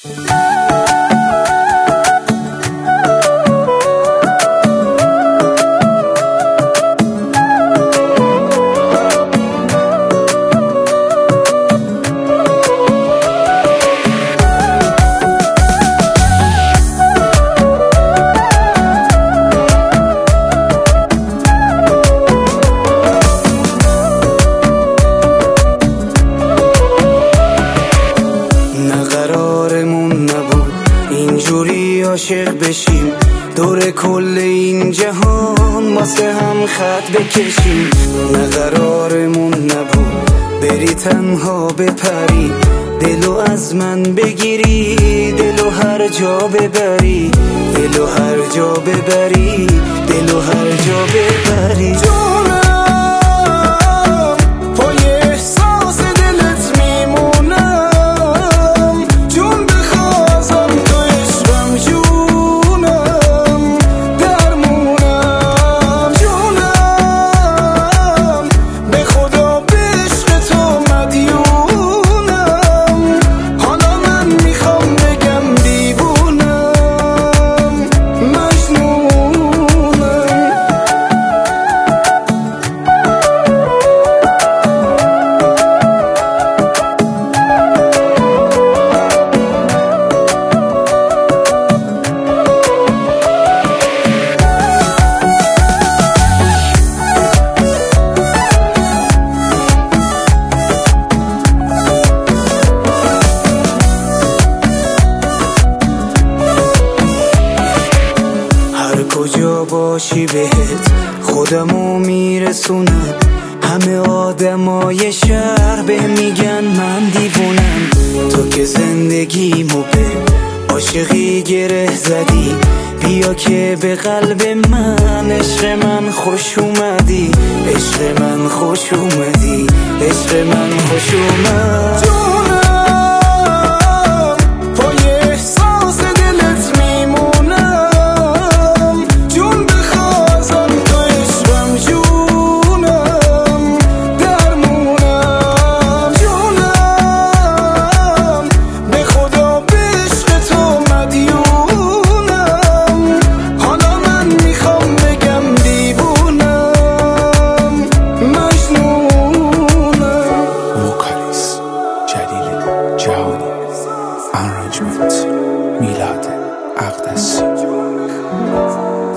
عاشق بشیم دور کل این جهان واسه هم خط بکشیم. نه قرارمون نبود بری تنها بپری، دلو از من بگیری، دلو هر جا ببری، دلو هر جا ببری، دلو هر جا ببری. کجا باشی بهت خودمو میرسونم، همه آدمای شهر به میگن من دیوونم. تو که زندگیمو به عاشقی گره زدی، بیا که به قلب من عشق من خوش اومدی، عشق من خوش اومدی، عشق من خوش اومد. Arrangement میلاد اقدسی.